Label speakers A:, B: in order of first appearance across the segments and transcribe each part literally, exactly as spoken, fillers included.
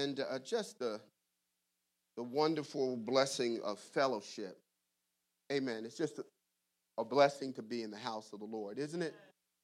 A: and uh, just the, the wonderful blessing of fellowship. Amen. It's just a, a blessing to be in the house of the Lord, isn't it?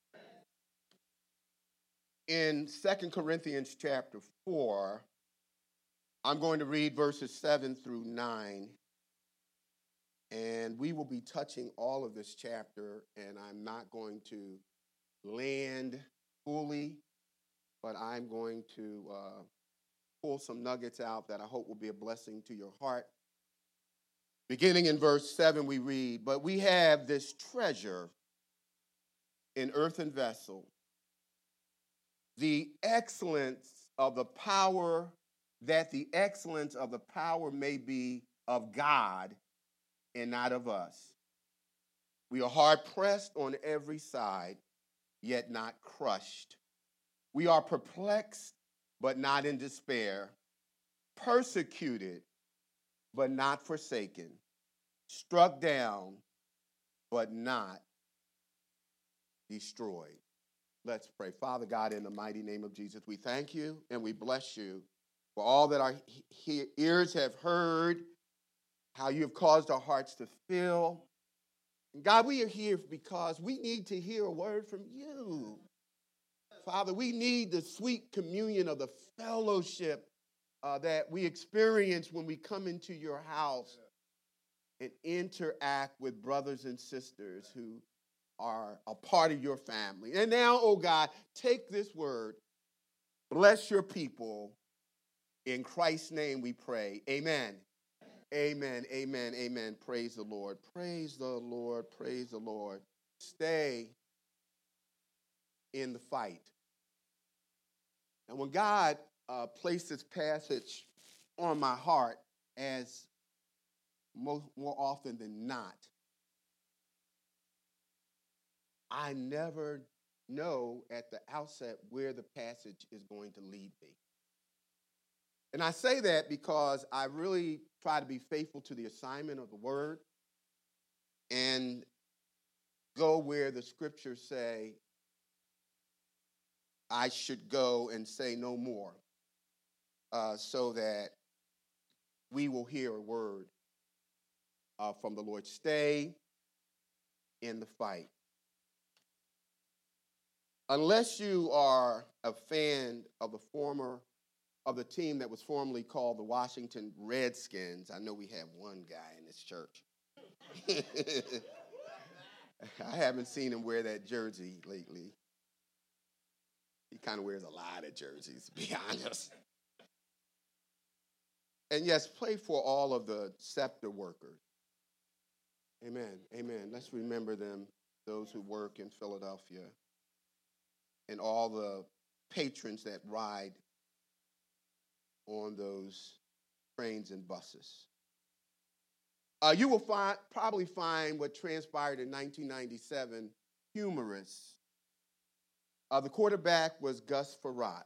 A: In Second Corinthians chapter four, I'm going to read verses seven through nine, and we will be touching all of this chapter, and I'm not going to land fully, but I'm going to uh, pull some nuggets out that I hope will be a blessing to your heart. Beginning in verse seven, we read, "But we have this treasure in earthen vessels, the excellence of the power, that the excellence of the power may be of God and not of us. We are hard pressed on every side, yet not crushed. We are perplexed, but not in despair, persecuted, but not forsaken, struck down, but not destroyed." Let's pray. Father God, in the mighty name of Jesus, we thank you and we bless you for all that our he- ears have heard, how you have caused our hearts to feel. And God, we are here because we need to hear a word from you. Father, we need the sweet communion of the fellowship uh, that we experience when we come into your house and interact with brothers and sisters who are a part of your family. And now, oh God, take this word, bless your people. In Christ's name we pray. Amen. Amen. Amen. Amen. Praise the Lord. Praise the Lord. Praise the Lord. Stay in the fight. And when God uh, placed this passage on my heart, as most, more often than not, I never know at the outset where the passage is going to lead me. And I say that because I really try to be faithful to the assignment of the word and go where the scriptures say I should go and say no more, uh, so that we will hear a word uh, from the Lord. Stay in the fight. Unless you are a fan of the former of the team that was formerly called the Washington Redskins. I know we have one guy in this church. I haven't seen him wear that jersey lately. He kind of wears a lot of jerseys, to be honest. And yes, pray for all of the scepter workers. Amen. Amen. Let's remember them, those who work in Philadelphia, and all the patrons that ride on those trains and buses. Uh, you will find, probably find what transpired in nineteen ninety-seven humorous. Uh, the quarterback was Gus Frerotte.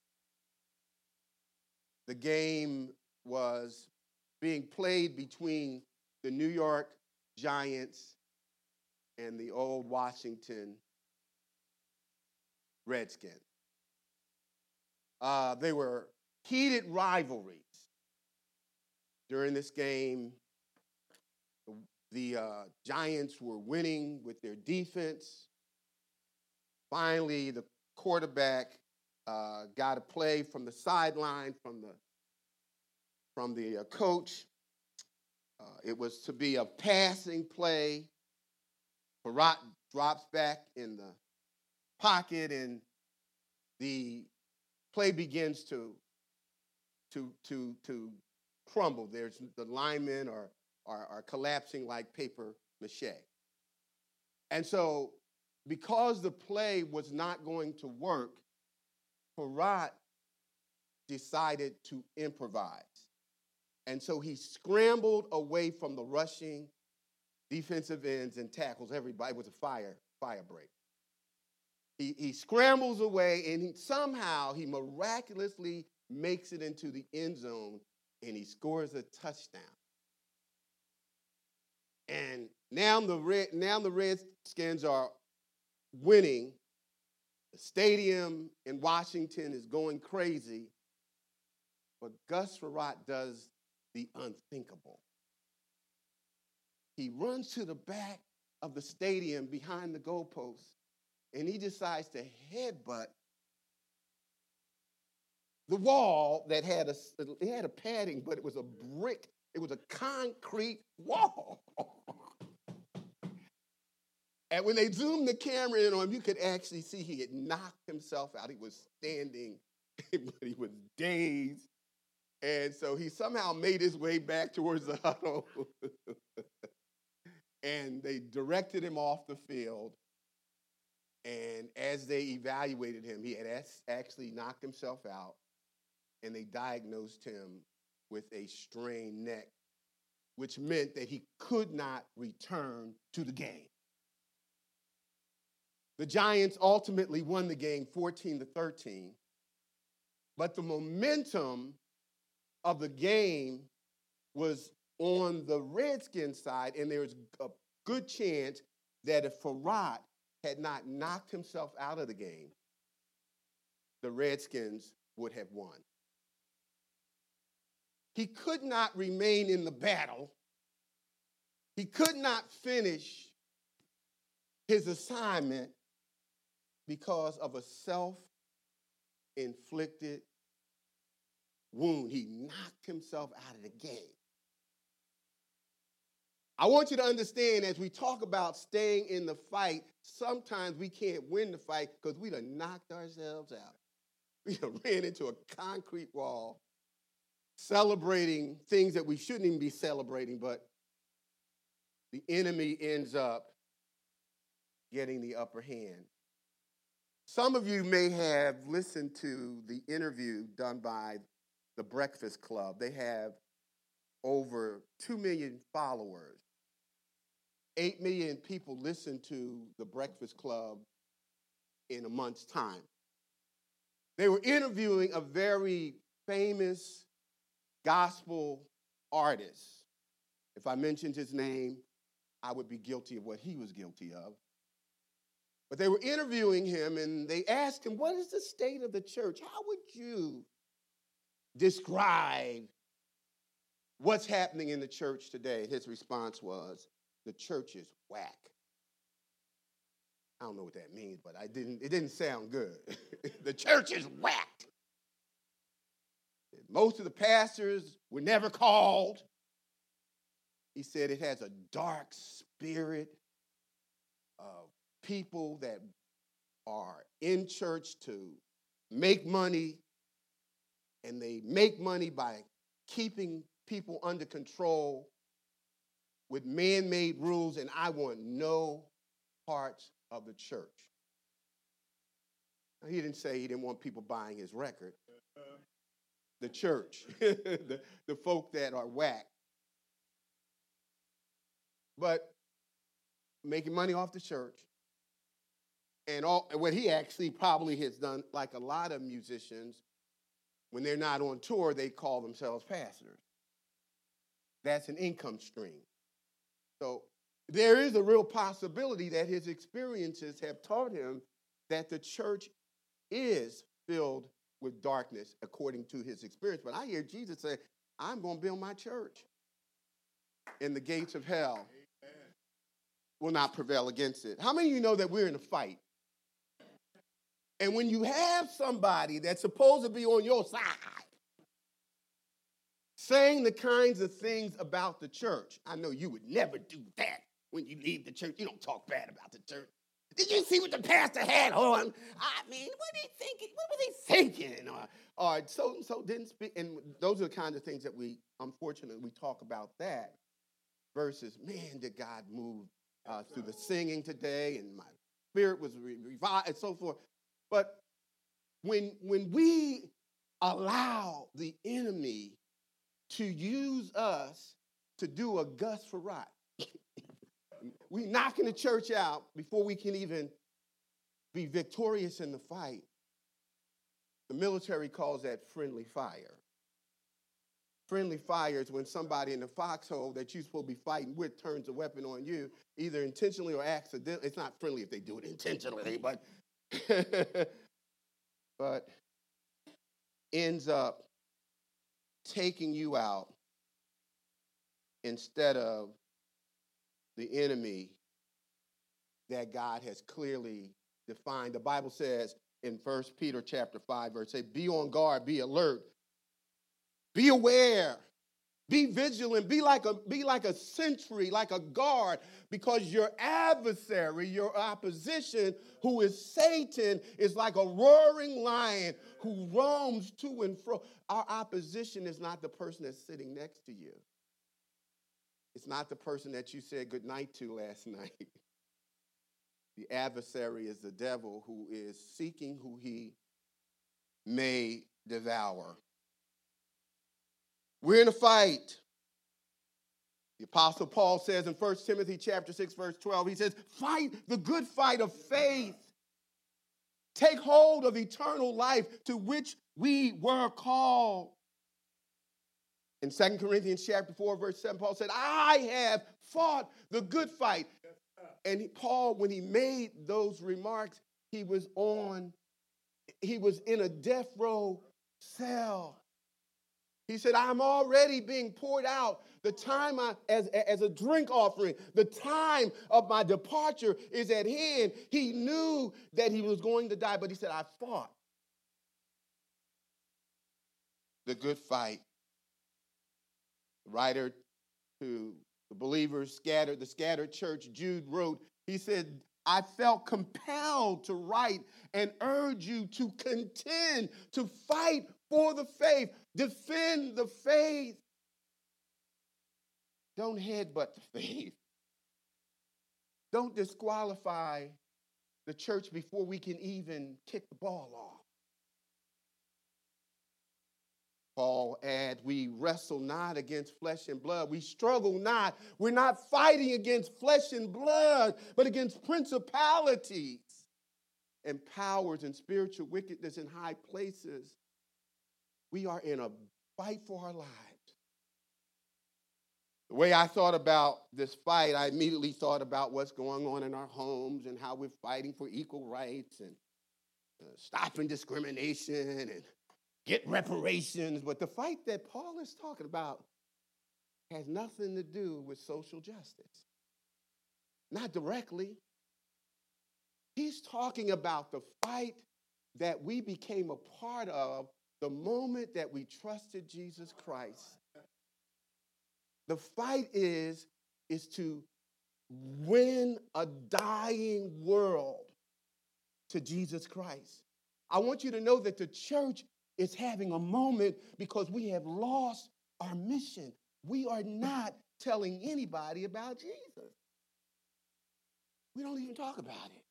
A: The game was being played between the New York Giants and the old Washington Redskins. Uh, they were heated rivalries. During this game, the, the uh, Giants were winning with their defense. Finally, the quarterback uh, got a play from the sideline from the from the uh, coach. Uh, it was to be a passing play. Frerotte drops back in the pocket, and the play begins to to to to crumble. There's the linemen are are, are collapsing like paper mache. And so, because the play was not going to work, Frerotte decided to improvise. And so he scrambled away from the rushing defensive ends and tackles everybody. It was a fire, fire break. He, he scrambles away, and he, somehow he miraculously makes it into the end zone, and he scores a touchdown. And now the Red, now the Redskins are winning. The stadium in Washington is going crazy. But Gus Farrat does the unthinkable. He runs to the back of the stadium behind the goalpost, and he decides to headbutt the wall that had a, it had a padding, but it was a brick. It was a concrete wall. And when they zoomed the camera in on him, you could actually see he had knocked himself out. He was standing, but he was dazed. And so he somehow made his way back towards the huddle. And they directed him off the field. And as they evaluated him, he had actually knocked himself out. And they diagnosed him with a strained neck, which meant that he could not return to the game. The Giants ultimately won the game fourteen to thirteen, but the momentum of the game was on the Redskins side, and there was a good chance that if Farrat had not knocked himself out of the game, the Redskins would have won. He could not remain in the battle. He could not finish his assignment because of a self-inflicted wound. He knocked himself out of the game. I want you to understand, as we talk about staying in the fight, sometimes we can't win the fight because we done knocked ourselves out. We done ran into a concrete wall, celebrating things that we shouldn't even be celebrating, but the enemy ends up getting the upper hand. Some of you may have listened to the interview done by the Breakfast Club. They have over two million followers. eight million people listen to the Breakfast Club in a month's time. They were interviewing a very famous gospel artist. If I mentioned his name, I would be guilty of what he was guilty of. But they were interviewing him, and they asked him, what is the state of the church? How would you describe what's happening in the church today? His response was, the church is whack. I don't know what that means, but I didn't, it didn't sound good. The church is whack. Most of the pastors were never called. He said it has a dark spirit of people that are in church to make money, and they make money by keeping people under control with man-made rules, and I want no parts of the church. Now, he didn't say he didn't want people buying his record. The church, the, the folk that are whack. But making money off the church. And all, what he actually probably has done, like a lot of musicians, when they're not on tour, they call themselves pastors. That's an income stream. So there is a real possibility that his experiences have taught him that the church is filled with darkness according to his experience. But I hear Jesus say, I'm going to build my church, and the gates of hell Amen. Will not prevail against it. How many of you know that we're in a fight? And when you have somebody that's supposed to be on your side saying the kinds of things about the church, I know you would never do that when you leave the church. You don't talk bad about the church. Did you see what the pastor had on? I mean, what are they thinking? What were they thinking? Or, or so so didn't speak. And those are the kinds of things that we, unfortunately, we talk about that versus, man, did God move uh, through the singing today, and my spirit was re- revived, and so forth. But when when we allow the enemy to use us to do a Gus Farrat, we knocking the church out before we can even be victorious in the fight. The military calls that friendly fire. Friendly fire is when somebody in the foxhole that you're supposed to be fighting with turns a weapon on you, either intentionally or accidentally. It's not friendly if they do it intentionally, but but ends up taking you out instead of the enemy that God has clearly defined. The Bible says in First Peter chapter five, verse eight, be on guard, be alert, be aware, be vigilant, be like a, be like a sentry, like a guard, because your adversary, your opposition, who is Satan, is like a roaring lion who roams to and fro. Our opposition is not the person that's sitting next to you. It's not the person that you said goodnight to last night. The adversary is the devil who is seeking who he may devour. We're in a fight. The Apostle Paul says in First Timothy chapter six, verse twelve, he says, fight the good fight of faith. Take hold of eternal life to which we were called. In Second Corinthians chapter four, verse seven, Paul said, I have fought the good fight. And he, Paul, when he made those remarks, he was on, he was in a death row cell. He said, I'm already being poured out. The time I, as, as a drink offering, the time of my departure is at hand. He knew that he was going to die, but he said, I fought the good fight. The writer to the believers scattered, the scattered church, Jude wrote, he said, I felt compelled to write and urge you to contend, to fight for the faith, defend the faith. Don't headbutt the faith. Don't disqualify the church before we can even kick the ball off. Paul adds, we wrestle not against flesh and blood. We struggle not. We're not fighting against flesh and blood, but against principalities and powers and spiritual wickedness in high places. We are in a fight for our lives. The way I thought about this fight, I immediately thought about what's going on in our homes and how we're fighting for equal rights and uh, stopping discrimination and get reparations. But the fight that Paul is talking about has nothing to do with social justice. Not directly. He's talking about the fight that we became a part of the moment that we trusted Jesus Christ. The fight is, is to win a dying world to Jesus Christ. I want you to know that the church is having a moment because we have lost our mission. We are not telling anybody about Jesus. We don't even talk about it.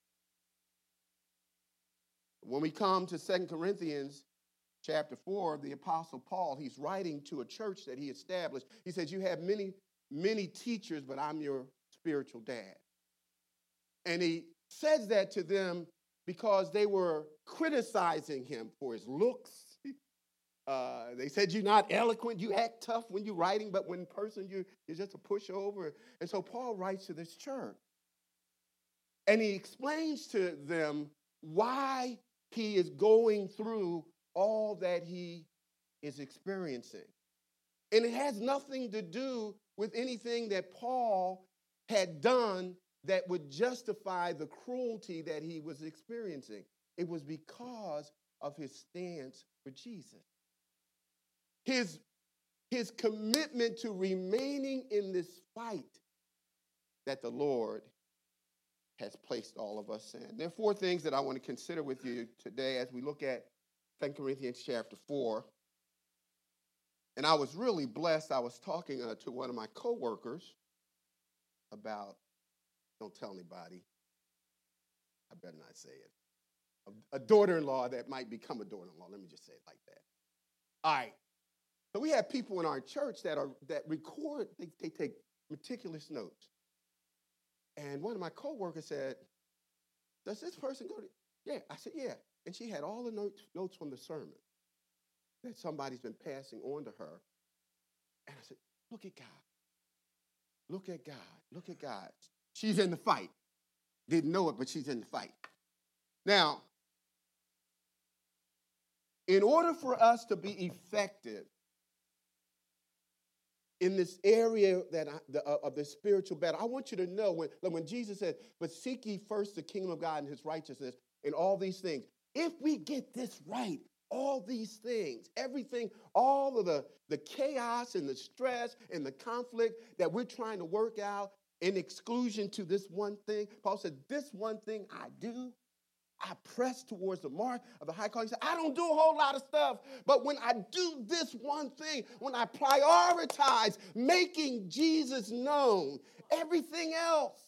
A: When we come to Second Corinthians chapter four, the Apostle Paul, he's writing to a church that he established. He says, you have many, many teachers, but I'm your spiritual dad. And he says that to them because they were criticizing him for his looks. Uh, they said, you're not eloquent, you act tough when you're writing, but when in person you, you're just a pushover. And so Paul writes to this church. And he explains to them why he is going through all that he is experiencing. And it has nothing to do with anything that Paul had done that would justify the cruelty that he was experiencing. It was because of his stance for Jesus. His, his commitment to remaining in this fight that the Lord has placed all of us in. There are four things that I want to consider with you today as we look at Second Corinthians chapter four. And I was really blessed. I was talking uh, to one of my coworkers about, don't tell anybody, I better not say it, a, a daughter-in-law that might become a daughter-in-law. Let me just say it like that. All right. So we have people in our church that are that record, they, they take meticulous notes. And one of my coworkers said, does this person go to, yeah. I said, yeah. And she had all the notes, notes from the sermon that somebody's been passing on to her. And I said, look at God. Look at God. Look at God. She's in the fight. Didn't know it, but she's in the fight. Now, in order for us to be effective in this area that I, the, uh, of the spiritual battle, I want you to know when, when Jesus said, but seek ye first the kingdom of God and his righteousness and all these things. If we get this right, all these things, everything, all of the, the chaos and the stress and the conflict that we're trying to work out in exclusion to this one thing, Paul said, this one thing I do, I press towards the mark of the high calling. He said, I don't do a whole lot of stuff, but when I do this one thing, when I prioritize making Jesus known, everything else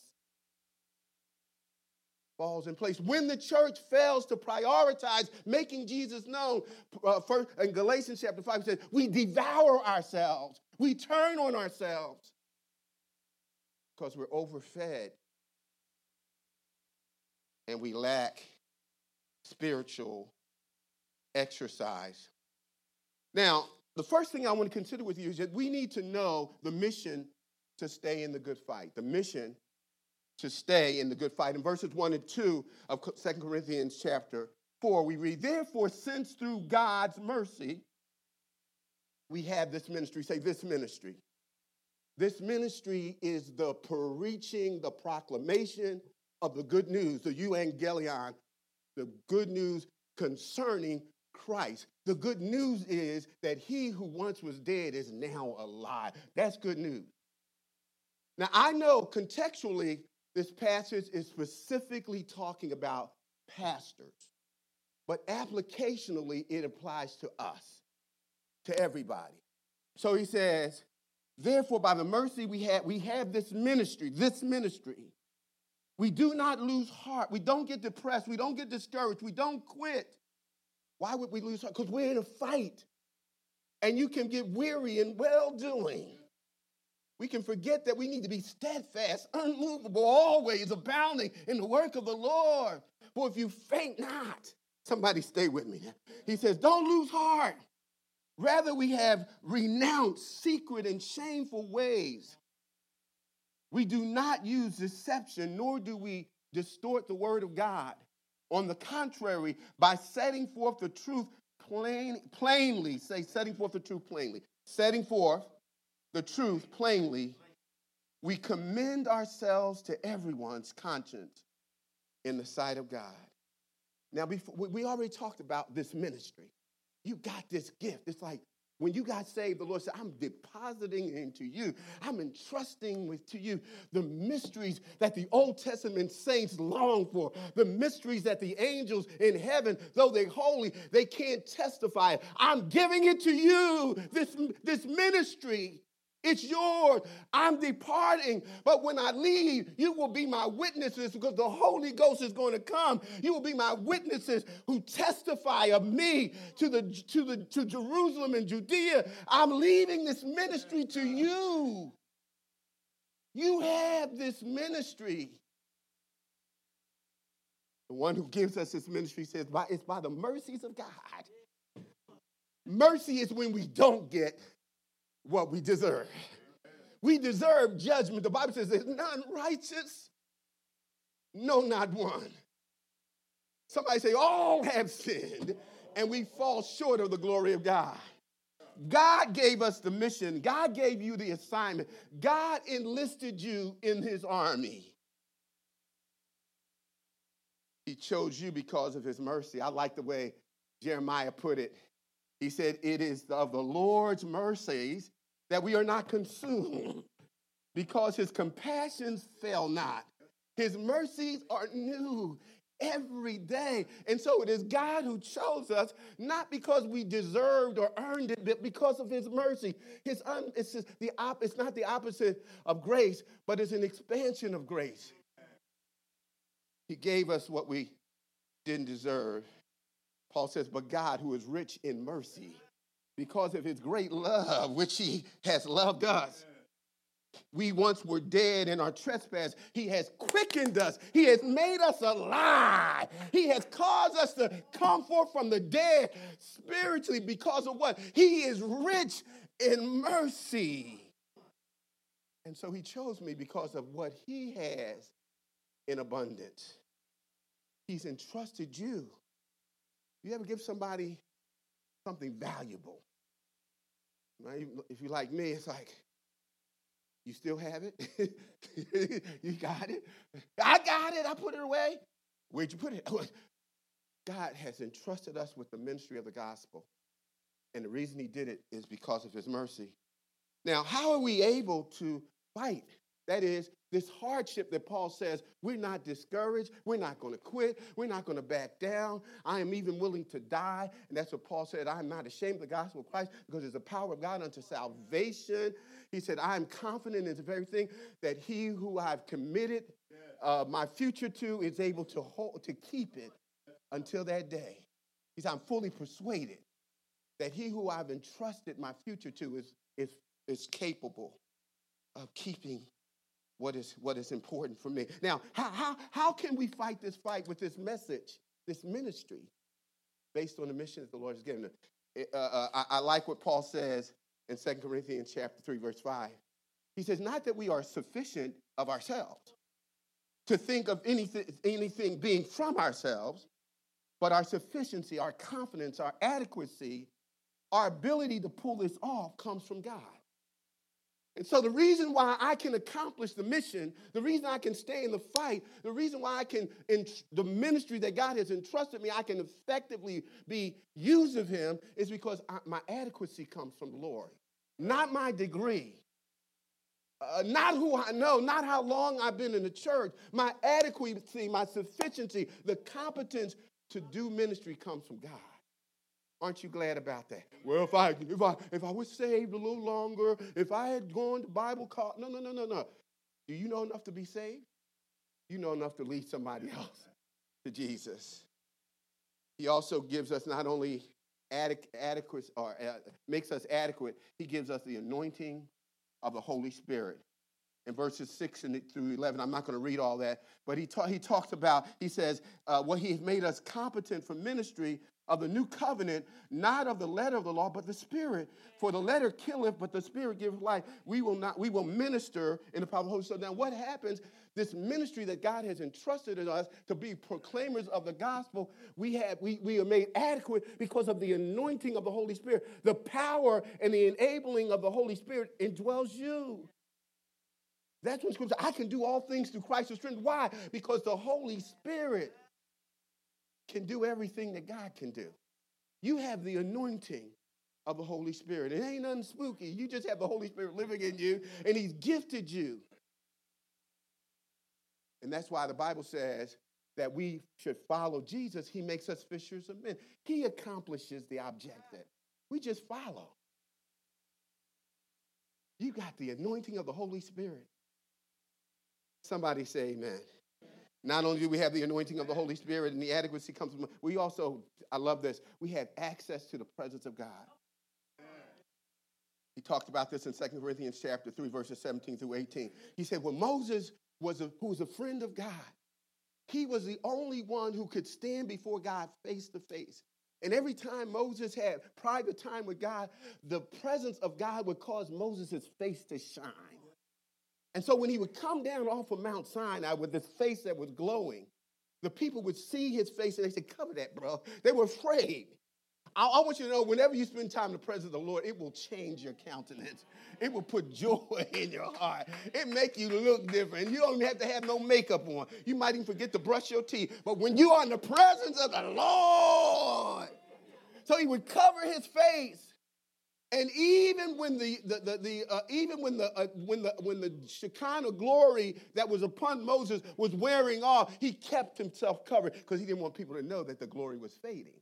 A: falls in place. When the church fails to prioritize making Jesus known, uh, first, in Galatians chapter five, it says, we devour ourselves. We turn on ourselves because we're overfed and we lack spiritual exercise. Now, the first thing I want to consider with you is that we need to know the mission to stay in the good fight. The mission to stay in the good fight. In verses one and two of Second Corinthians chapter four, we read, therefore, since through God's mercy, we have this ministry. Say, this ministry. This ministry is the preaching, the proclamation of the good news, the euangelion, the good news concerning Christ. The good news is that he who once was dead is now alive. That's good news. Now, I know contextually, this passage is specifically talking about pastors, but applicationally, it applies to us, to everybody. So he says, therefore, by the mercy we have, we have this ministry, this ministry. We do not lose heart. We don't get depressed. We don't get discouraged. We don't quit. Why would we lose heart? Because we're in a fight. And you can get weary in well-doing. We can forget that we need to be steadfast, unmovable, always abounding in the work of the Lord. For if you faint not, somebody stay with me. He says, don't lose heart. Rather, we have renounced secret and shameful ways. We do not use deception, nor do we distort the word of God. On the contrary, by setting forth the truth plain, plainly, say setting forth the truth plainly, setting forth the truth plainly, we commend ourselves to everyone's conscience in the sight of God. Now, before, we already talked about this ministry. You got this gift. It's like when you got saved, the Lord said, I'm depositing into you. I'm entrusting with to you the mysteries that the Old Testament saints long for, the mysteries that the angels in heaven, though they're holy, they can't testify. I'm giving it to you, this, this ministry. It's yours. I'm departing. But when I leave, you will be my witnesses because the Holy Ghost is going to come. You will be my witnesses who testify of me to the to the to Jerusalem and Judea. I'm leaving this ministry to you. You have this ministry. The one who gives us this ministry says, it's by the mercies of God. Mercy is when we don't get what we deserve. We deserve judgment. The Bible says there's none righteous, no, not one. Somebody say, all have sinned, and we fall short of the glory of God. God gave us the mission. God gave you the assignment. God enlisted you in his army. He chose you because of his mercy. I like the way Jeremiah put it. He said, it is of the Lord's mercies that we are not consumed, because his compassions fail not. His mercies are new every day. And so it is God who chose us, not because we deserved or earned it, but because of his mercy. His un, it's, just the op, it's not the opposite of grace, but it's an expansion of grace. He gave us what we didn't deserve. Paul says, but God, who is rich in mercy, because of his great love, which he has loved us. We once were dead in our trespass. He has quickened us. He has made us alive. He has caused us to come forth from the dead spiritually because of what? He is rich in mercy. And so he chose me because of what he has in abundance. He's entrusted you. You ever give somebody something valuable? Right? If you like me, it's like, You still have it? You got it? I got it. I put it away. Where'd you put it? God has entrusted us with the ministry of the gospel. And the reason he did it is because of his mercy. Now, how are we able to fight? That is, this hardship that Paul says, we're not discouraged. We're not going to quit. We're not going to back down. I am even willing to die. And that's what Paul said. I am not ashamed of the gospel of Christ because it's the power of God unto salvation. He said, I am confident in the very thing that he who I've committed uh, my future to is able to hold, to keep it until that day. He said, I'm fully persuaded that he who I've entrusted my future to is, is, is capable of keeping what is, what is important for me. Now, how, how, how can we fight this fight with this message, this ministry, based on the mission that the Lord has given us? Uh, uh, I, I like what Paul says in Second Corinthians chapter three, verse five. He says, not that we are sufficient of ourselves to think of anything, anything being from ourselves, but our sufficiency, our confidence, our adequacy, our ability to pull this off comes from God. And so the reason why I can accomplish the mission, the reason I can stay in the fight, the reason why I can, in the ministry that God has entrusted me, I can effectively be used of him is because I, my adequacy comes from the Lord, not my degree, uh, not who I know, not how long I've been in the church. My adequacy, my sufficiency, the competence to do ministry comes from God. Aren't you glad about that? Well, if I if I if I was saved a little longer, if I had gone to Bible college, no, no, no, no, no. Do you know enough to be saved? You know enough to lead somebody else to Jesus. He also gives us not only adequate or uh, makes us adequate, he gives us the anointing of the Holy Spirit. In verses six through eleven, I'm not going to read all that, but he, ta- he talks about, he says, uh, well, he has made us competent for ministry of the new covenant, not of the letter of the law, but the Spirit. For the letter killeth, but the Spirit giveth life. We will not, we will minister in the power of the Holy Spirit. So now what happens, this ministry that God has entrusted in us to be proclaimers of the gospel, we have we, we are made adequate because of the anointing of the Holy Spirit. The power and the enabling of the Holy Spirit indwells you. That's what Scripture, I can do all things through Christ who strengthens. Why? Because the Holy Spirit can do everything that God can do. You have the anointing of the Holy Spirit. It ain't nothing spooky. You just have the Holy Spirit living in you, and he's gifted you. And that's why the Bible says that we should follow Jesus. He makes us fishers of men. He accomplishes the objective. We just follow. You got the anointing of the Holy Spirit. Somebody say amen. Not only do we have the anointing of the Holy Spirit and the adequacy comes from, we also, I love this, we have access to the presence of God. He talked about this in Second Corinthians chapter three, verses seventeen through eighteen. He said, well, Moses was a, who was a friend of God. He was the only one who could stand before God face to face. And every time Moses had private time with God, the presence of God would cause Moses' face to shine. And so when he would come down off of Mount Sinai with this face that was glowing, the people would see his face and they said, cover that, bro. They were afraid. I, I want you to know, whenever you spend time in the presence of the Lord, it will change your countenance. It will put joy in your heart. It make you look different. You don't even have to have no makeup on. You might even forget to brush your teeth. But when you are in the presence of the Lord, so he would cover his face. And even when the, the, the, the uh, even when the uh, when the when the Shekinah glory that was upon Moses was wearing off, he kept himself covered because he didn't want people to know that the glory was fading.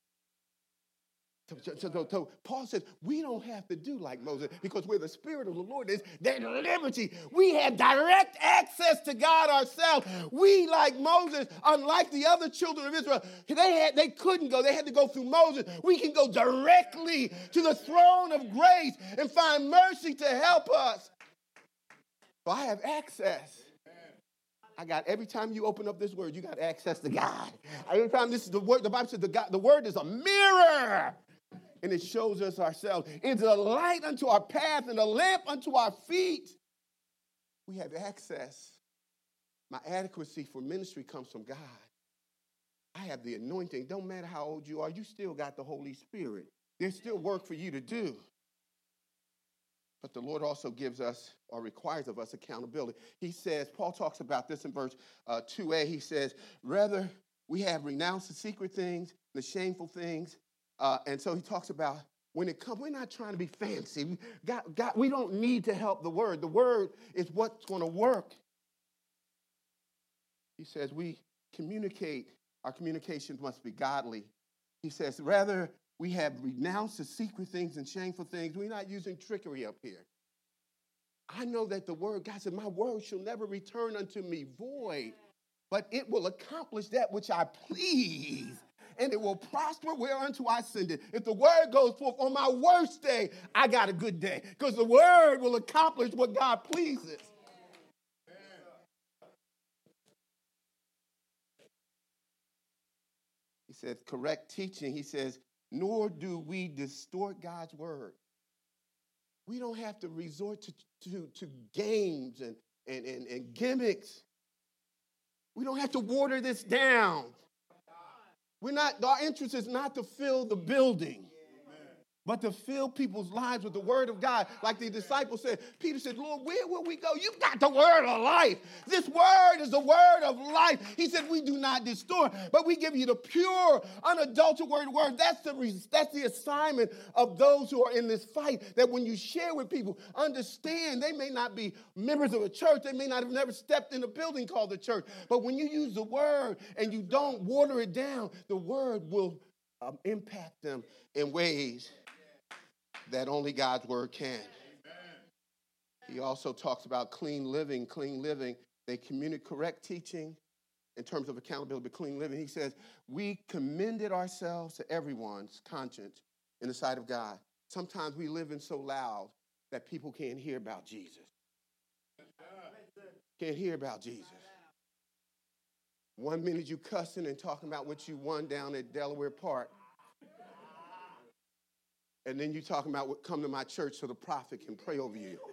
A: So, so, so, so Paul says we don't have to do like Moses because where the Spirit of the Lord is, there's liberty. We have direct access to God ourselves. We, like Moses, unlike the other children of Israel, they had they couldn't go. They had to go through Moses. We can go directly to the throne of grace and find mercy to help us. So I have access. I got every time you open up this word, you got access to God. Every time this is the word, the Bible says the, God, the word is a mirror. And it shows us ourselves. It's a light unto our path and a lamp unto our feet. We have access. My adequacy for ministry comes from God. I have the anointing. Don't matter how old you are, you still got the Holy Spirit. There's still work for you to do. But the Lord also gives us or requires of us accountability. He says, Paul talks about this in verse uh, two a. He says, rather we have renounced the secret things, the shameful things. Uh, and so he talks about when it comes, we're not trying to be fancy. We, God, God, we don't need to help the word. The word is what's going to work. He says we communicate, our communications must be godly. He says, rather we have renounced the secret things and shameful things. We're not using trickery up here. I know that the word, God said, my word shall never return unto me void, but it will accomplish that which I please, and it will prosper whereunto I send it. If the word goes forth on my worst day, I got a good day, because the word will accomplish what God pleases. He says, correct teaching. He says, nor do we distort God's word. We don't have to resort to, to, to games and, and, and, and gimmicks. We don't have to water this down. We're not, our interest is not to fill the building, but to fill people's lives with the word of God. Like the disciples said, Peter said, Lord, where will we go? You've got the word of life. This word is the word of life. He said, we do not distort, but we give you the pure, unadulterated word. That's the, that's the assignment of those who are in this fight, that when you share with people, understand they may not be members of a church. They may not have never stepped in a building called the church. But when you use the word and you don't water it down, the word will um, impact them in ways that only God's word can. Amen. He also talks about clean living, clean living. They communicate correct teaching in terms of accountability, but clean living. He says, we commended ourselves to everyone's conscience in the sight of God. Sometimes we live in so loud that people can't hear about Jesus. Can't hear about Jesus. One minute you cussing and talking about what you won down at Delaware Park. And then you talking about what come to my church so the prophet can pray over you.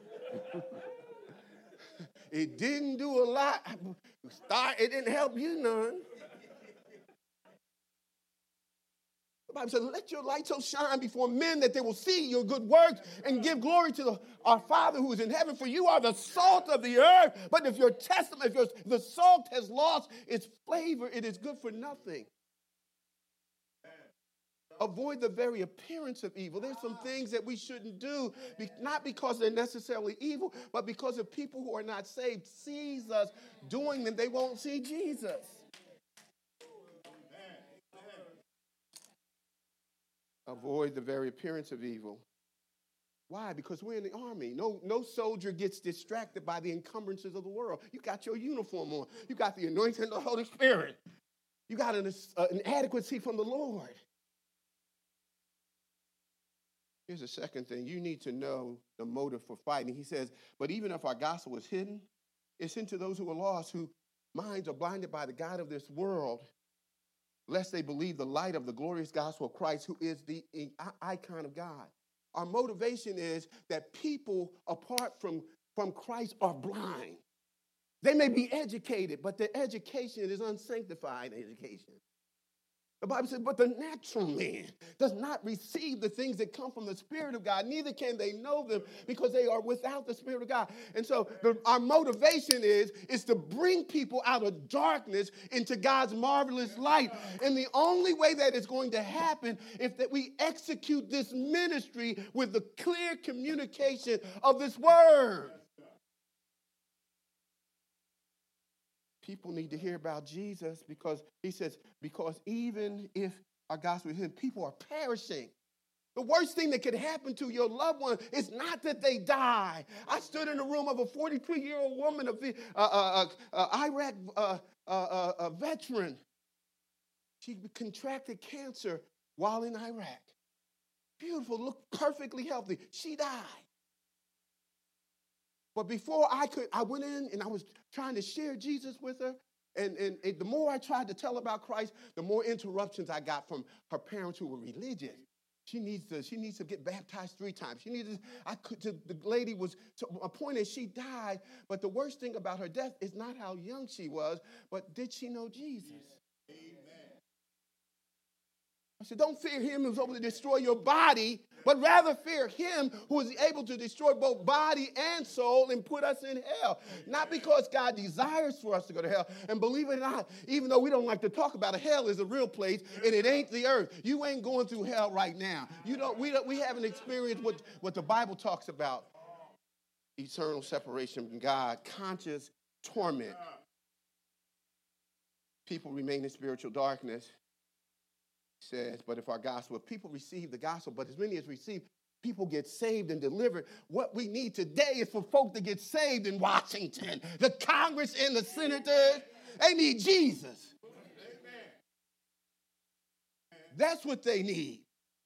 A: It didn't do a lot. Start, it didn't help you none. The Bible says, let your light so shine before men that they will see your good works and give glory to the, our Father who is in heaven. For you are the salt of the earth. But if your testament, if your, the salt has lost its flavor, it is good for nothing. Avoid the very appearance of evil. There's some things that we shouldn't do, not because they're necessarily evil, but because if people who are not saved sees us doing them, they won't see Jesus. Avoid the very appearance of evil. Why? Because we're in the army. No, no soldier gets distracted by the encumbrances of the world. You got your uniform on. You got the anointing of the Holy Spirit. You got an, uh, an adequacy from the Lord. Here's the second thing. You need to know the motive for fighting. He says, but even if our gospel is hidden, it's into those who are lost, whose minds are blinded by the God of this world, lest they believe the light of the glorious gospel of Christ, who is the icon of God. Our motivation is that people apart from, from Christ are blind. They may be educated, but their education is unsanctified education. The Bible says, but the natural man does not receive the things that come from the Spirit of God, neither can they know them because they are without the Spirit of God. And so the, our motivation is, is to bring people out of darkness into God's marvelous light. And the only way that is going to happen is that we execute this ministry with the clear communication of this word. People need to hear about Jesus because he says, because even if our gospel is hidden, people are perishing. The worst thing that could happen to your loved one is not that they die. I stood in the room of a forty-two-year-old woman, a uh, uh, uh, Iraq uh, uh, uh, uh, veteran. She contracted cancer while in Iraq. Beautiful, looked perfectly healthy. She died. But before I could, I went in and I was trying to share Jesus with her. And, and, and the more I tried to tell about Christ, the more interruptions I got from her parents who were religious. She needs to, she needs to get baptized three times. She needs to, I could, to, the lady was, to a point is she died. But the worst thing about her death is not how young she was, but did she know Jesus? Amen. I said, don't fear him who's able to destroy your body, but rather fear him who is able to destroy both body and soul and put us in hell. Not because God desires for us to go to hell. And believe it or not, even though we don't like to talk about it, hell is a real place, and it ain't the earth. You ain't going through hell right now. You don't. We don't, we haven't experienced what, what the Bible talks about. Eternal separation from God, conscious torment. People remain in spiritual darkness. Says, but if our gospel, if people receive the gospel, but as many as receive, people get saved and delivered. What we need today is for folk to get saved in Washington. The Congress and the senators, they need Jesus. That's what they need.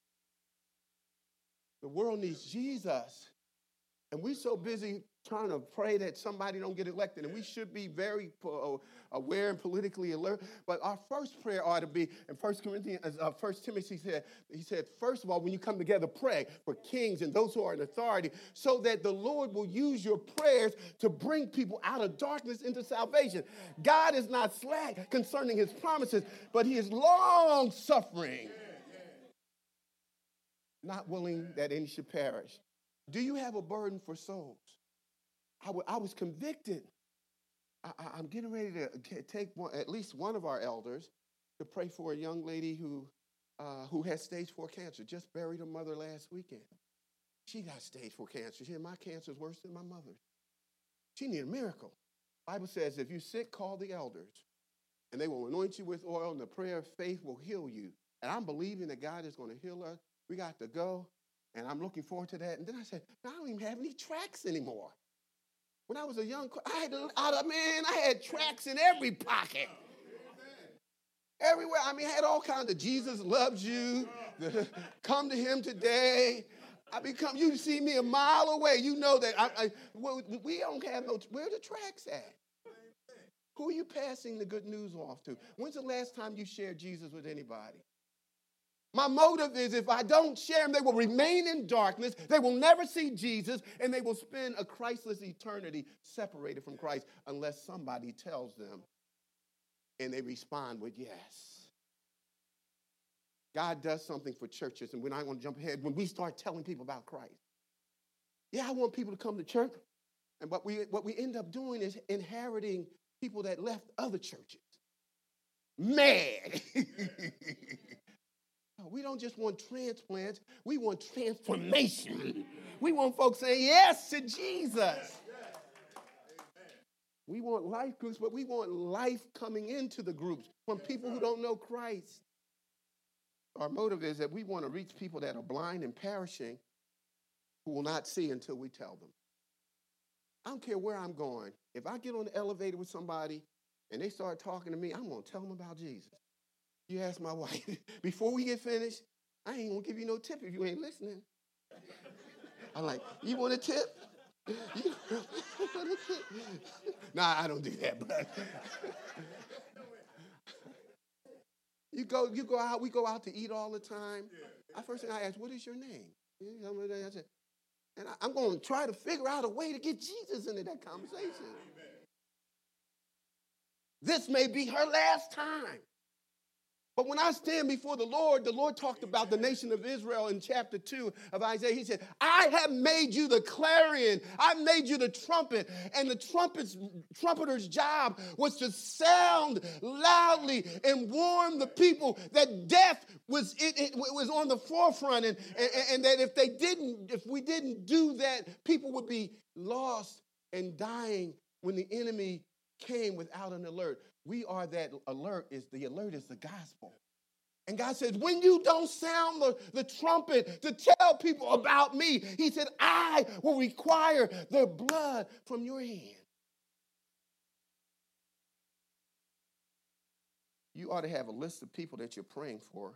A: The world needs Jesus. And we're so busy trying to pray that somebody don't get elected. And we should be very aware and politically alert. But our first prayer ought to be, in First Corinthians, uh, First Timothy said, he said, first of all, when you come together, pray for kings and those who are in authority, so that the Lord will use your prayers to bring people out of darkness into salvation. God is not slack concerning his promises, but he is long suffering, not willing that any should perish. Do you have a burden for souls? I, w- I was convicted. I, I, I'm getting ready to take one, at least one of our elders to pray for a young lady who uh, who has stage four cancer. Just buried her mother last weekend. She got stage four cancer. She said, my cancer is worse than my mother's. She needed a miracle. The Bible says, if you're sick, call the elders, and they will anoint you with oil, and the prayer of faith will heal you. And I'm believing that God is going to heal her. We got to go, and I'm looking forward to that. And then I said, I don't even have any tracts anymore. When I was a young, I had, I, man, I had tracts in every pocket. Everywhere. I mean, I had all kinds of Jesus loves you. The, come to him today. I become, you see me a mile away. You know that I, I, we don't have no, where are the tracts at? Who are you passing the good news off to? When's the last time you shared Jesus with anybody? My motive is if I don't share them, they will remain in darkness, they will never see Jesus, and they will spend a Christless eternity separated from Christ unless somebody tells them and they respond with yes. God does something for churches, and we're not going to jump ahead. When we start telling people about Christ, yeah, I want people to come to church, and what we, what we end up doing is inheriting people that left other churches. Mad. We don't just want transplants. We want transformation. We want folks saying yes to Jesus. We want life groups, but we want life coming into the groups from people who don't know Christ. Our motive is that we want to reach people that are blind and perishing who will not see until we tell them. I don't care where I'm going. If I get on the elevator with somebody and they start talking to me, I'm going to tell them about Jesus. You ask my wife, before we get finished, I ain't going to give you no tip if you ain't listening. I'm like, you want a tip? You want a tip? Nah, I don't do that, but you go, you go out, we go out to eat all the time. I first thing I ask, what is your name? I said, and I'm going to try to figure out a way to get Jesus into that conversation. This may be her last time. But when I stand before the Lord, the Lord talked about the nation of Israel in chapter two of Isaiah. He said, I have made you the clarion. I've made you the trumpet. And the trumpet's, trumpeter's job was to sound loudly and warn the people that death was, it, it was on the forefront. And, and, and that if they didn't, if we didn't do that, people would be lost and dying when the enemy came without an alert. We are that alert. Is the alert is the gospel. And God says, when you don't sound the, the trumpet to tell people about me, he said, I will require their blood from your hand. You ought to have a list of people that you're praying for.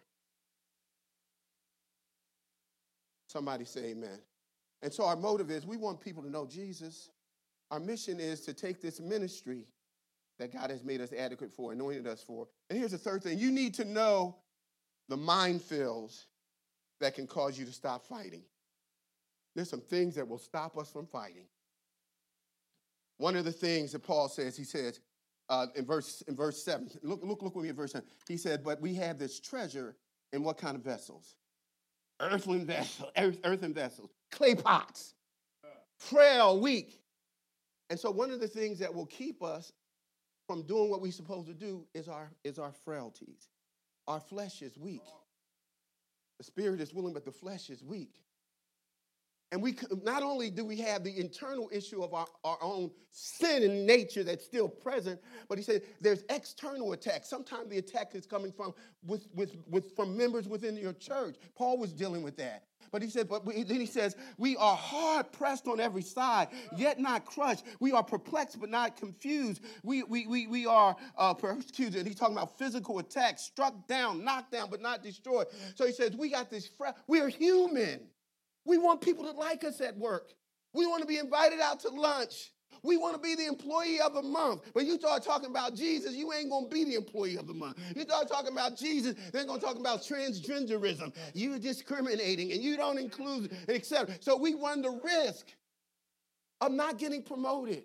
A: Somebody say amen. And so our motive is we want people to know Jesus. Our mission is to take this ministry that God has made us adequate for, anointed us for. And here's the third thing. You need to know the minefields that can cause you to stop fighting. There's some things that will stop us from fighting. One of the things that Paul says, he says uh, in verse in verse seven, look, look, look with me at verse seven. He said, but we have this treasure In what kind of vessels? Earthen vessels, earth, earthen vessels, clay pots, frail, weak. And so one of the things that will keep us from doing what we're supposed to do is our, is our frailties. Our flesh is weak. The spirit is willing, but the flesh is weak. And we not only do we have the internal issue of our, our own sin and nature that's still present, but he said there's external attacks. Sometimes the attack is coming from with, with, with from members within your church. Paul was dealing with that. But he said, but we, then he says, we are hard pressed on every side, yet not crushed. We are perplexed, but not confused. We we we, we are uh, persecuted. And he's talking about physical attacks, struck down, knocked down, but not destroyed. So he says, we got this, fra- we are human. We want people to like us at work. We want to be invited out to lunch. We want to be the employee of the month. But you start talking about Jesus, you ain't going to be the employee of the month. You start talking about Jesus, they're going to talk about transgenderism. You're discriminating and you don't include, et cetera. So we run the risk of not getting promoted.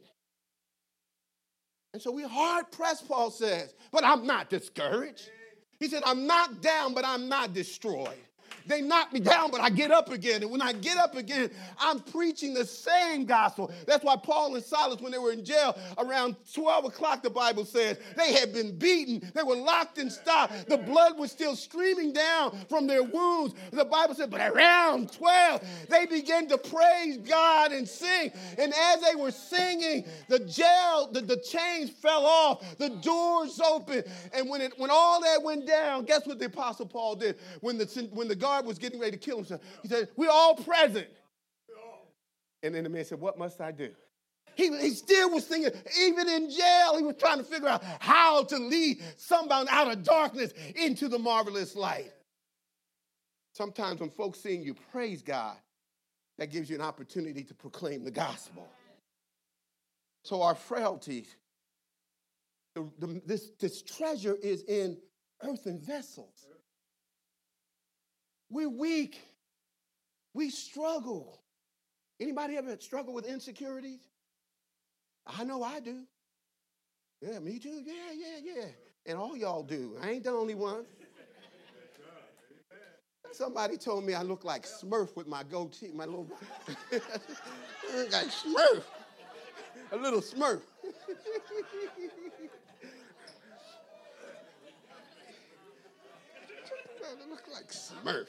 A: And so we're hard pressed, Paul says, but I'm not discouraged. He said, I'm knocked down, but I'm not destroyed. They knock me down, but I get up again. And when I get up again, I'm preaching the same gospel. That's why Paul and Silas, when they were in jail, around twelve o'clock, the Bible says, they had been beaten. They were locked in stock. The blood was still streaming down from their wounds. The Bible said, but around twelve, they began to praise God and sing. And as they were singing, the jail, the, the chains fell off. The doors opened. And when, it, when all that went down, guess what the Apostle Paul did? When the, when the guard was getting ready to kill himself, he said, we're all present. And then the man said, what must I do? He, he still was thinking, even in jail, he was trying to figure out how to lead somebody out of darkness into the marvelous light. Sometimes when folks seeing you praise God, that gives you an opportunity to proclaim the gospel. So our frailties, the, the, this, this treasure is in earthen vessels. We're weak. We struggle. Anybody ever struggle with insecurities? I know I do. Yeah, me too. Yeah, yeah, yeah. And all y'all do. I ain't the only one. Somebody told me I look like Smurf with my goatee, my little, like Smurf, a little Smurf. I look like Smurf.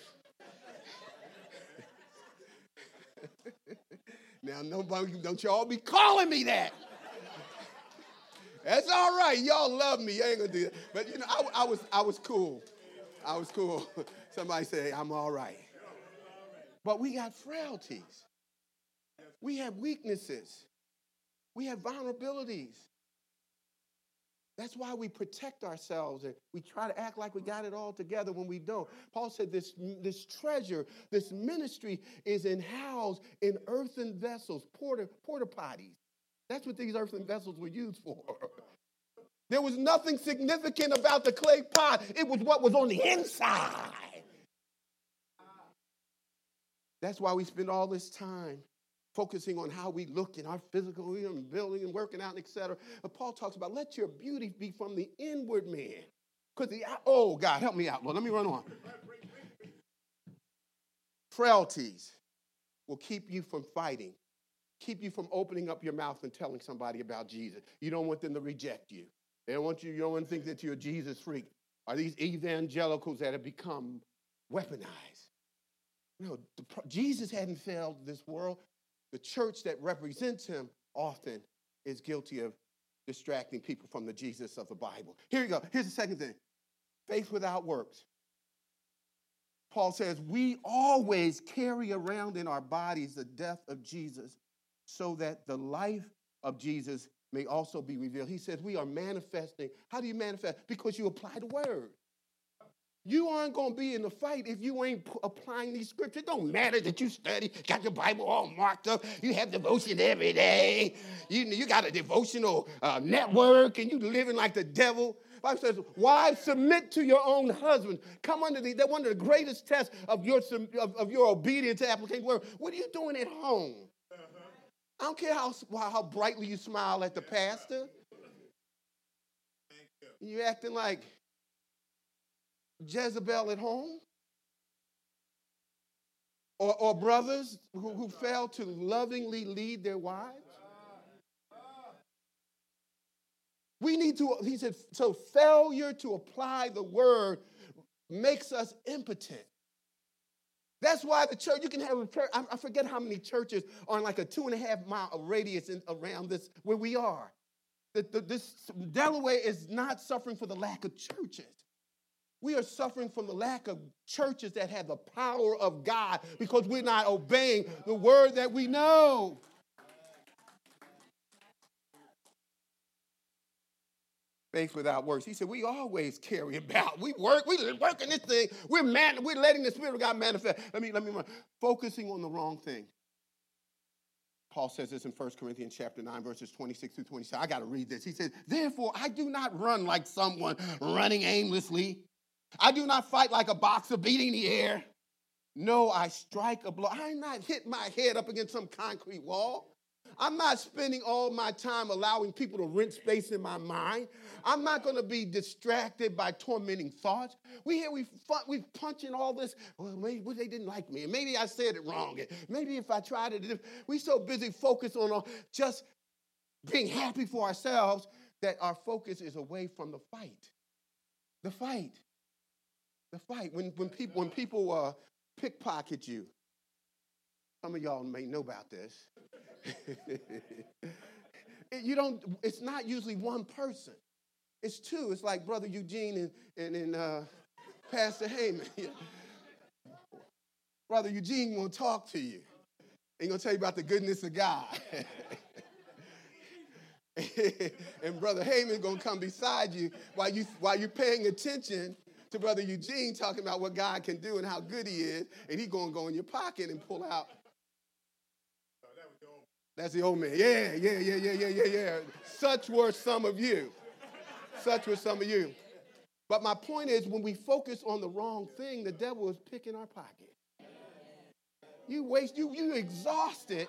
A: Now, nobody, don't y'all be calling me that. That's all right. Y'all love me. You ain't gonna do that. But you know, I, I was, I was cool. I was cool. Somebody say, I'm all right. But we got frailties. We have weaknesses. We have vulnerabilities. That's why we protect ourselves and we try to act like we got it all together when we don't. Paul said this, this treasure, this ministry is in housed in earthen vessels, porta, porta potties. That's what these earthen vessels were used for. There was nothing significant about the clay pot. It was what was on the inside. That's why we spend all this time focusing on how we look in our physical and building and working out, et cetera. But Paul talks about let your beauty be from the inward man. Because the, oh, God, help me out, Lord. Let me run on. Frailties will keep you from fighting, keep you from opening up your mouth and telling somebody about Jesus. You don't want them to reject you. They don't want you, you don't want to think that you're a Jesus freak. Are these evangelicals that have become weaponized? No, the, Jesus hadn't failed this world. The church that represents him often is guilty of distracting people from the Jesus of the Bible. Here you go. Here's the second thing. Faith without works. Paul says, we always carry around in our bodies the death of Jesus so that the life of Jesus may also be revealed. He says we are manifesting. How do you manifest? Because you apply the word. You aren't going to be in the fight if you ain't p- applying these scriptures. It don't matter that you study, got your Bible all marked up. You have devotion every day. You, you got a devotional uh, network, and you living like the devil. The Bible says, wives, submit to your own husband. Come under the, they're one of the greatest tests of your, of, of your obedience to application word. What are you doing at home? I don't care how, how brightly you smile at the pastor. You're acting like Jezebel at home. Or, or brothers who, who fail to lovingly lead their wives? We need to, he said, so failure to apply the word makes us impotent. That's why the church, you can have a church, I, I forget how many churches are in like a two and a half mile radius in, around this, where we are. The, the, this, Delaware is not suffering for the lack of churches. We are suffering from the lack of churches that have the power of God because we're not obeying the word that we know. Faith without works. He said, we always carry about. We work, we working this thing. We're man, we're letting the Spirit of God manifest. Let me, let me run. Focusing on the wrong thing. Paul says this in First Corinthians chapter nine, verses twenty-six through twenty-seven. I got to read this. He says, therefore, I do not run like someone running aimlessly. I do not fight like a boxer beating the air. No, I strike a blow. I'm not hitting my head up against some concrete wall. I'm not spending all my time allowing people to rent space in my mind. I'm not going to be distracted by tormenting thoughts. We here, we we punching all this. Well, maybe well, they didn't like me. And maybe I said it wrong. And maybe if I tried it, we so busy focused on just being happy for ourselves that our focus is away from the fight. The fight. The fight. When when people when people uh, pickpocket you, some of y'all may know about this. you don't. It's not usually one person. It's two. It's like Brother Eugene and and, and uh, Pastor Heyman. Brother Eugene gonna talk to you. He's gonna tell you about the goodness of God. And Brother Heyman gonna come beside you while you while you're paying attention to Brother Eugene talking about what God can do and how good he is, and he's gonna go in your pocket and pull out. That's the old man. Yeah, yeah, yeah, yeah, yeah, yeah, yeah. Such were some of you. Such were some of you. But my point is, when we focus on the wrong thing, the devil is picking our pocket. You waste, you you exhausted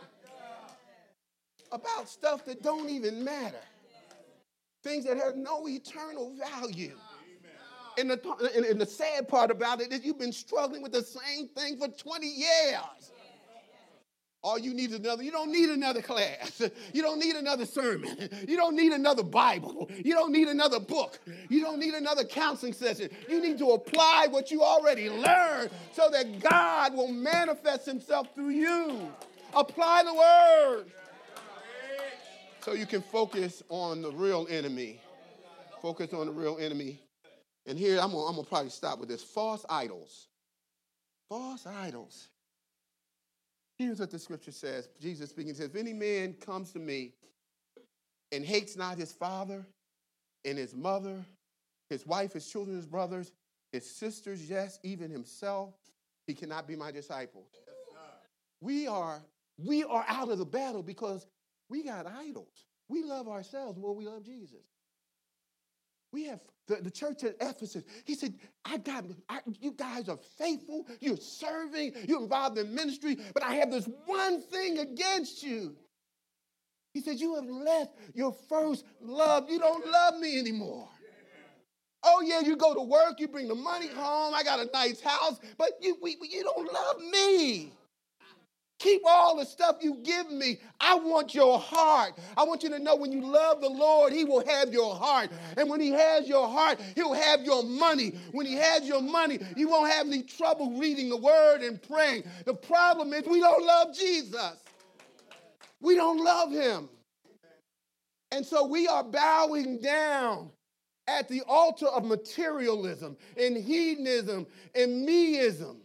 A: about stuff that don't even matter. Things that have no eternal value. And the, and, and the sad part about it is you've been struggling with the same thing for twenty years. All you need is another, you don't need another class. You don't need another sermon. You don't need another Bible. You don't need another book. You don't need another counseling session. You need to apply what you already learned so that God will manifest himself through you. Apply the word so you can focus on the real enemy. Focus on the real enemy. And here, I'm going I'm to probably stop with this. False idols. False idols. Here's what the scripture says. Jesus speaking says, if any man comes to me and hates not his father and his mother, his wife, his children, his brothers, his sisters, yes, even himself, he cannot be my disciple. We are, we are out of the battle because we got idols. We love ourselves more than we love Jesus. We have the, the church at Ephesus. He said, I got, I, you guys are faithful. You're serving. You're involved in ministry. But I have this one thing against you. He said, you have left your first love. You don't love me anymore. Oh, yeah, you go to work. You bring the money home. I got a nice house. But you, we, you don't love me. Keep all the stuff you give me. I want your heart. I want you to know when you love the Lord, he will have your heart. And when he has your heart, he'll have your money. When he has your money, you won't have any trouble reading the word and praying. The problem is we don't love Jesus. We don't love him. And so we are bowing down at the altar of materialism and hedonism and meism.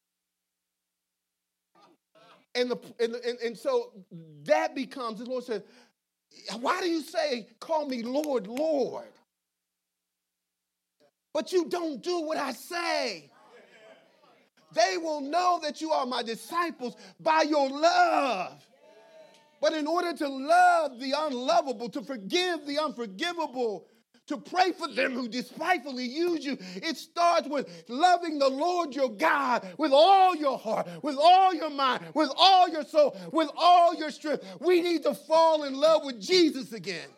A: And, the, and, and, and so that becomes, the Lord said, why do you say, call me Lord, Lord? But you don't do what I say. They will know that you are my disciples by your love. But in order to love the unlovable, to forgive the unforgivable, to pray for them who despitefully use you, it starts with loving the Lord your God with all your heart, with all your mind, with all your soul, with all your strength. We need to fall in love with Jesus again.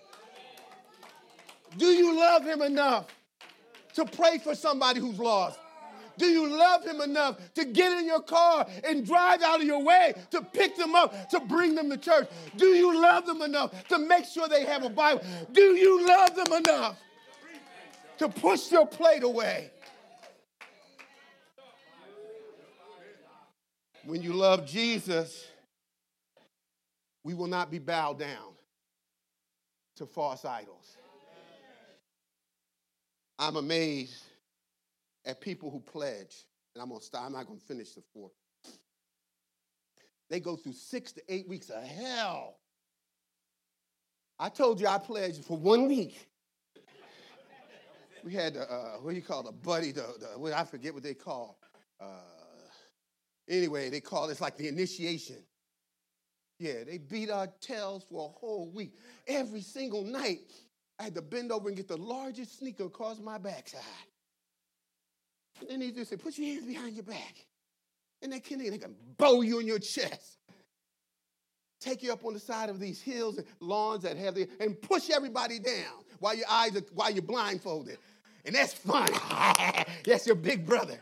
A: Do you love him enough to pray for somebody who's lost? Do you love him enough to get in your car and drive out of your way to pick them up, to bring them to church? Do you love them enough to make sure they have a Bible? Do you love them enough to push your plate away? When you love Jesus, we will not be bowed down to false idols. I'm amazed at people who pledge, and I'm gonna stop. I'm not gonna finish the four. They go through six to eight weeks of hell. I told you I pledged for one week. We had, uh, what do you call it, a buddy, the, the, well, I forget what they call. Uh, anyway, they call it, it's like the initiation. Yeah, they beat our tails for a whole week. Every single night, I had to bend over and get the largest sneaker across my backside. And they just say, put your hands behind your back. And they can, they can bow you in your chest. Take you up on the side of these hills and lawns that have the, and push everybody down while your eyes are, while you're blindfolded. And that's fun. That's your big brother.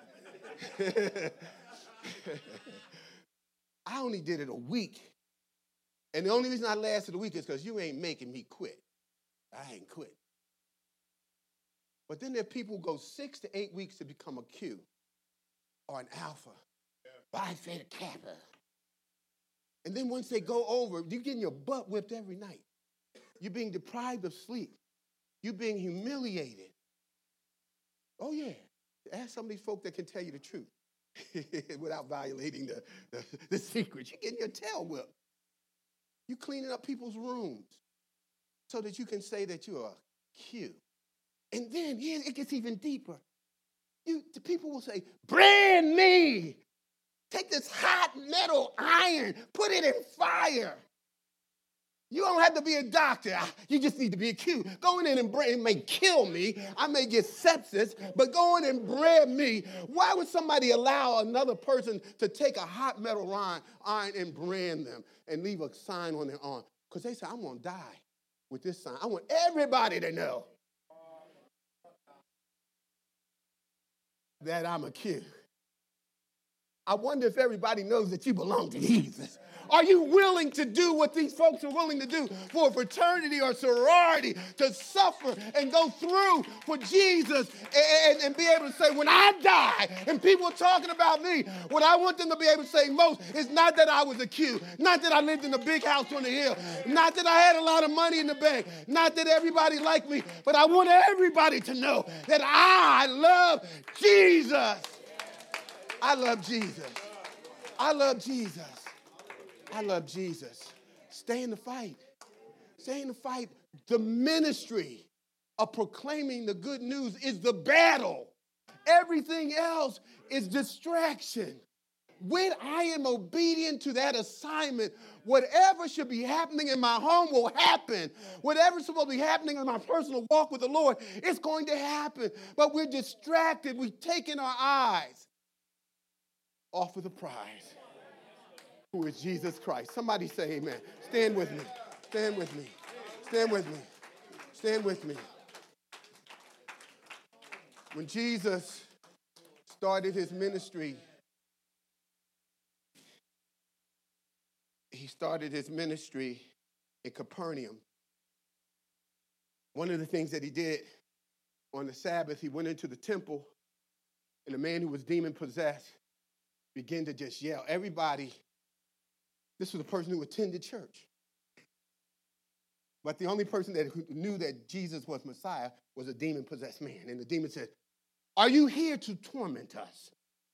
A: I only did it a week. And the only reason I lasted a week is because you ain't making me quit. I ain't quit. But then there are people who go six to eight weeks to become a Q or an alpha. Phi Theta Kappa. And then once they go over, you're getting your butt whipped every night. You're being deprived of sleep. You're being humiliated. Oh, yeah. Ask some of these folk that can tell you the truth without violating the, the, the secrets. You're getting your tail whipped. You're cleaning up people's rooms so that you can say that you're a Q. And then yeah, it gets even deeper. You, the people will say, brand me. Take this hot metal iron, put it in fire. You don't have to be a doctor. You just need to be a Q. Go in and brand, it may kill me. I may get sepsis, but go in and brand me. Why would somebody allow another person to take a hot metal iron and brand them and leave a sign on their arm? Because they say, I'm going to die with this sign. I want everybody to know that I'm a Q. I wonder if everybody knows that you belong to Jesus. Are you willing to do what these folks are willing to do for a fraternity or sorority, to suffer and go through for Jesus and, and, and be able to say, when I die and people are talking about me, what I want them to be able to say most is not that I was a Q, not that I lived in a big house on the hill, not that I had a lot of money in the bank, not that everybody liked me, but I want everybody to know that I love Jesus. I love Jesus. I love Jesus. I love Jesus. Stay in the fight. Stay in the fight. The ministry of proclaiming the good news is the battle. Everything else is distraction. When I am obedient to that assignment, whatever should be happening in my home will happen. Whatever's supposed to be happening in my personal walk with the Lord, it's going to happen. But we're distracted. We've taken our eyes off of the prize, who is Jesus Christ. Somebody say amen. Stand with me. Stand with me. Stand with me. Stand with me. When Jesus started his ministry, he started his ministry in Capernaum. One of the things that he did on the Sabbath, he went into the temple, and a man who was demon-possessed began to just yell. Everybody, this was a person who attended church. But the only person that knew that Jesus was Messiah was a demon-possessed man. And the demon said, are you here to torment us?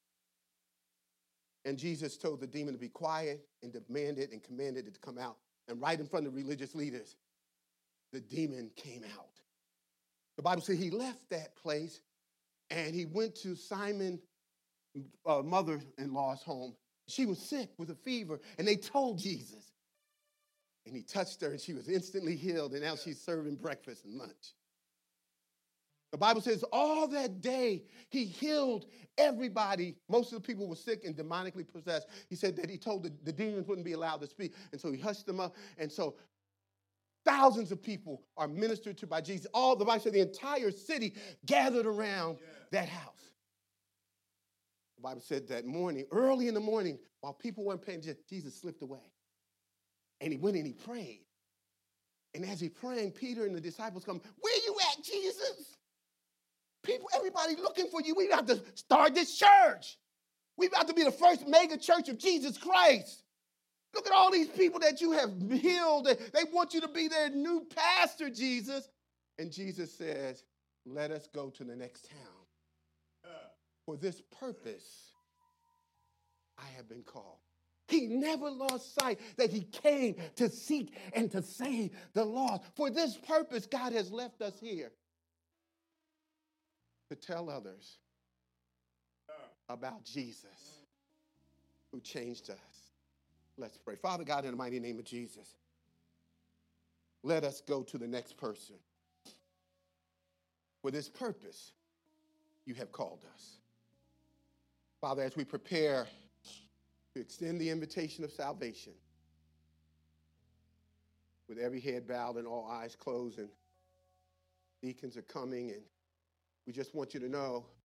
A: And Jesus told the demon to be quiet and demanded and commanded it to come out. And right in front of religious leaders, the demon came out. The Bible says he left that place and he went to Simon, uh, mother-in-law's home. She was sick with a fever, and they told Jesus. And he touched her, and she was instantly healed, and now she's serving breakfast and lunch. The Bible says all that day he healed everybody. Most of the people were sick and demonically possessed. He said that he told the, the demons wouldn't be allowed to speak, and so he hushed them up. And so thousands of people are ministered to by Jesus. All the Bible said the entire city gathered around yeah. that house. The Bible said that morning, early in the morning, while people weren't paying, Jesus slipped away. And he went and he prayed. And as he praying, Peter and the disciples come, where you at, Jesus? People, everybody looking for you. We got to start this church. We got to be the first mega church of Jesus Christ. Look at all these people that you have healed. They want you to be their new pastor, Jesus. And Jesus says, let us go to the next town. For this purpose, I have been called. He never lost sight that he came to seek and to save the lost. For this purpose, God has left us here to tell others about Jesus who changed us. Let's pray. Father God, in the mighty name of Jesus, let us go to the next person. For this purpose, you have called us. Father, as we prepare to extend the invitation of salvation, with every head bowed and all eyes closed, and deacons are coming, and we just want you to know